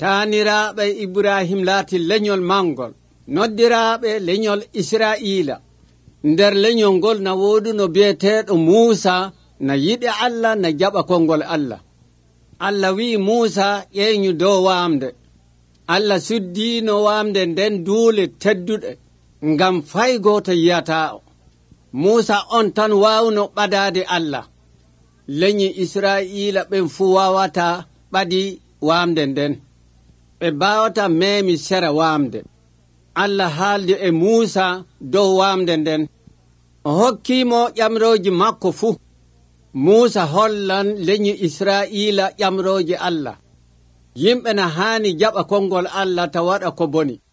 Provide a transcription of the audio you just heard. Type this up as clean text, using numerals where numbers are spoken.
taaniraaɓe Ibrahim laati leñol mangol noddiraaɓe leñol Israa'iila. nder leñol ngol na wooduno biyeteeɗo Muusa na yiɗi Allah na jaɓa konngol Allah. Allah wi'i Muusa ƴeeñu dow waamde. Allah suddiino waamde nden duule tedduɗe ngam fay gooto yiyataa o. Muusa on tan waawno ɓadaade Allah. leñi Israa'iila ɓen fuu waawata ɓadi waamde nden. ɓe baawata meemi sera waamde. Allah haaldi e Muusa dow waamde nden. o hokkiimo ƴamrooji makko fuu. Muusa hollan leñi Israa'iila ƴamrooji Allah. yimɓe na haani jaɓa konngol Allah ta waɗa ko boni.